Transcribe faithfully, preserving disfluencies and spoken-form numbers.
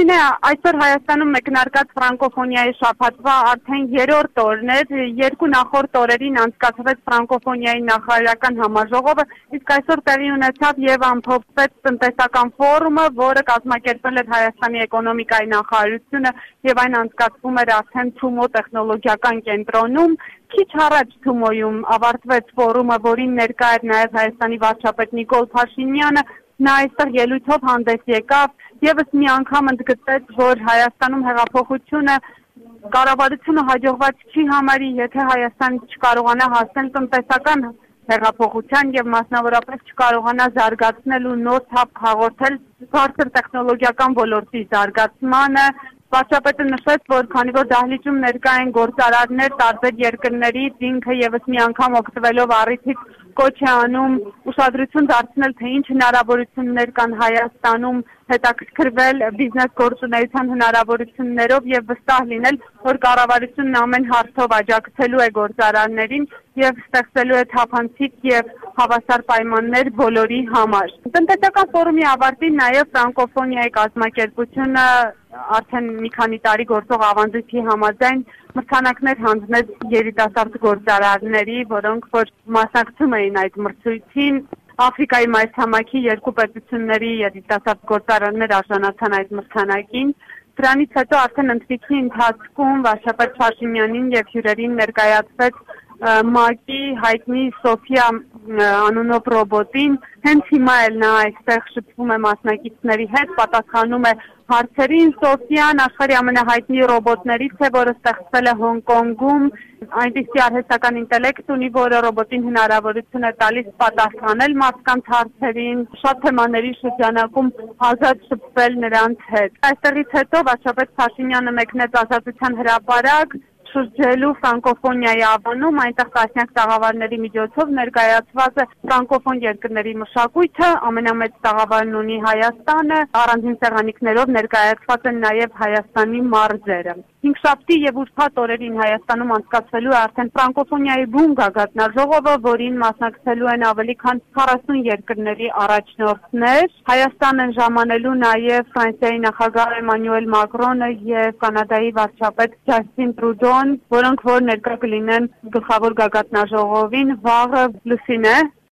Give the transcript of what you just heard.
Լուսինե, այսօր Հայաստանում մեկնարկած ֆրանկոֆոնիայի շաբաթվա արդեն երրորդ օրն էր, երկու նախորդ օրերին անցկացվեց ֆրանկոֆոնիայի նախարարական համաժողովը, իսկ այսօր տեղի ունեցավ եւ ամփոփվեց տնտեսական ֆորումը, որը կազմակերպել էր Հայաստանի էկոնոմիկայի նախարարությունը եւ այն անցկացվում էր արդեն Թումո տեխնոլոգիական կենտրոնում։ Քիչ առաջ Թումոյում ավարտվեց ֆորումը, որին ներկա էր նաեւ Հայաստանի վարչապետ Նիկոլ Փաշինյանը։ Նա այստեղ ելույթով հանդես եկավ, եւս մի անգամ ընդգծեց, որ Հայաստանում հեղափոխությունը կառավարությունը հաջողված չի համարի, եթե Հայաստանը չկարողանա հասնել տնտեսական հեղափոխության եւ մասնավորապես չկարողանա զարգացնել ու նոր թափ հաղորդել բարձր տեխնոլոգիական ոլորտի զարգացմանը։ Վարչապետը նշեց, որ քանի որ դահլիճում ներկա են գործարարներ տարբեր երկրներից, ինքը եւս մի անգամ օգտվելով առիթից կոչ է անում ուշադրություն դարձնել, թե ինչ հնարավորություններ կան Հայաստանում հետաքրքրվել բիզնես գործունեության հնարավորություններով եւ վստահ լինել, որ կառավարությունն ամեն հարցով աջակցելու է գործարարներին եւ ստեղծելու է թափանցիկ եւ հավասար պայմաններ բոլորի համար։ Տնտեսական ֆորումի ավարտին նաեւ ֆրանկոֆոնիայի կազմակերպությունը արդեն մի քանի տարի գործող ավանդույթի համաձայն մրցանակներ հանձնեց երիտասարդ գործարարների, որոնք որ մասնակցում էին այդ մրցույթին։ Աֆրիկայի մայրցամաքի երկու պետությունների երիտասարդ գործարարներ արժանացան այդ մրցանակին։ Դրանից հետո արդեն ընթրիքի ընթացքում վարչապետ Փաշինյանին եւ հյուրերին ներկայացվեց ՄԱԿ-ի հայտնի Սոֆիա անունով ռոբոտին, հենց հիմա էլ նա այստեղ շփվում է մասնակիցների հետ, պատասխանում է հարցերին։ Սոֆիան աշխարհի ամենահայտնի ռոբոտներից է, որը ստեղծվել է Հոնկոնգում, այնպիսի արհեստական ինտելեկտ ունի, որը ռոբոտին հնարավորություն է տալիս պատասխանել մարդկանց հարցերին, շատ թեմաների շրջանակում ազատ շփվել նրանց հետ։ Այստեղից հետո վարչապետ Փաշինյանը մեկնեց Ազատության հրապարակ, շրջելու ֆրանկոֆոնիայի ավանում, այնտեղ տասնյակ տաղավարների միջոցով ներկայացված է ֆրանկոֆոն երկրների մշակույթը, ամենամեծ տաղավարն ունի Հայաստանը, առանձին սեղանիկներով ներկայացված են նաև Հայաստանի մարզերը։ Հինգշաբթի եւ ուրբաթ օրերին Հայաստանում անցկացվելու է արդեն ֆրանկոֆոնիայի բուն գագաթնաժողովը, որին մասնակցելու են ավելի քան քառասուն երկրների առաջնորդներ։ Հայաստան են ժամանելու նաև Ֆրանսիայի նախագահ Էմանուել Մակրոնը եւ Կանադայի վարչապետ Ջասթին Տրուդոն, որոնք որ ներկա կլինեն գլխավոր գագաթնաժողովին վաղը։ Լուսինե։